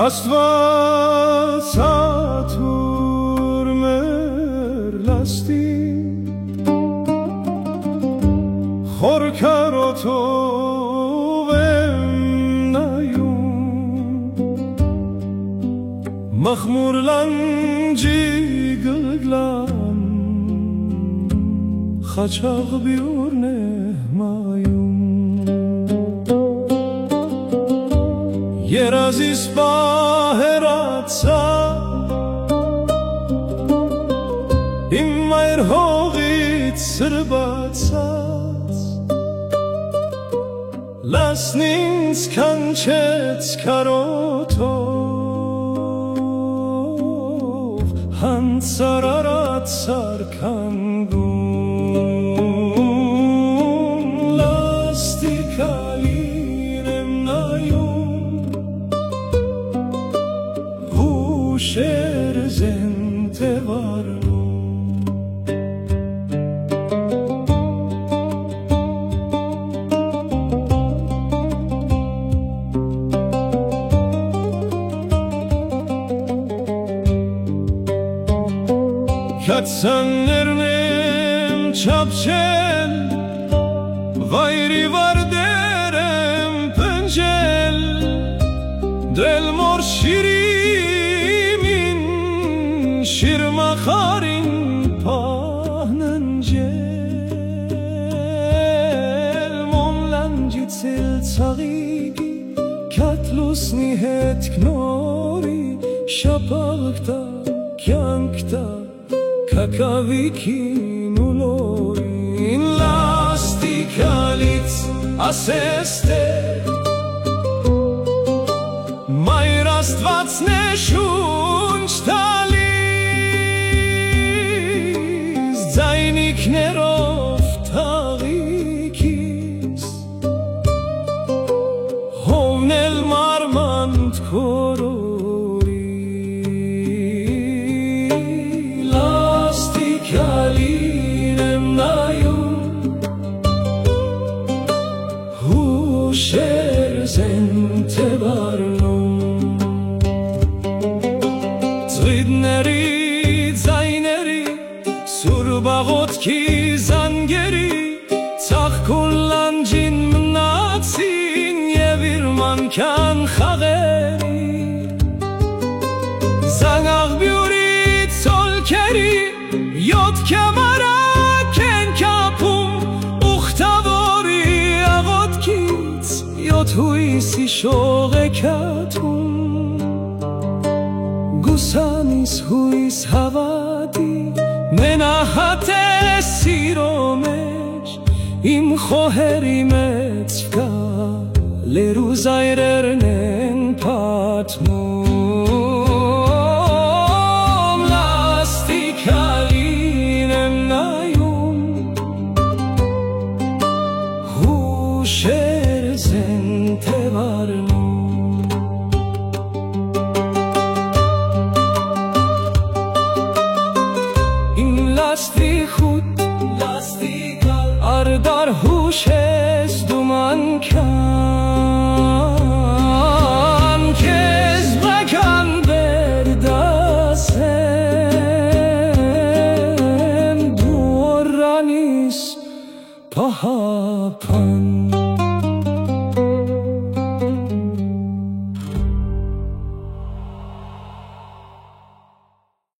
Աստված աթուր մեր լաստի խորքարոթով եմ նայում մխմուր լանջի գլգլան խաչաղ բյուրն է մայում երազիս պահերացա իմ մայր հողից սրբացած լասն ինձ կանչեց քարոթով հանցար արած սարքանգում լաստիկալին եմ նայում հուշեր զենդ է վարում Քացաններն եմ չափչել վայրի վարդեր եմ պնջել դել մոր շիրիմին շիրմախարին պահննջել մոմ լանջից էլ ցաղիգի կատլուսնի հետ կնորի շապաղկտա կյանքտա Kakavıkin uloyin lastikalit aseste Mայր աստվածն է շունչ տալիս ձայնիկներով թաղիքիս հովն էլ մարմանդ քորորի Լաստիկալին եմ նայում հուշեր զենդ է վարնում ծղիդների ձայների սուրբ աղոթքի զանգերի ծաղկուն լանջին մնացին և իր մանքյան խաղերի զանգաղբյուրի ցոլքերի Յոթ կամարակ են կապում ուխտավորի աղոթքից Յոթ հույսի շող է կատում Գուսանիս հույս հավատի մենահատ է սիրո մեջ Իմ խոհերի մեծ վկա լերու զայրերն են պատմում Հուշեր զենդ է վարնում Իմ լաստիխուտ արդար հուշես դու մանքան Քեզ բական վերդասեմ դու որանիս պահապան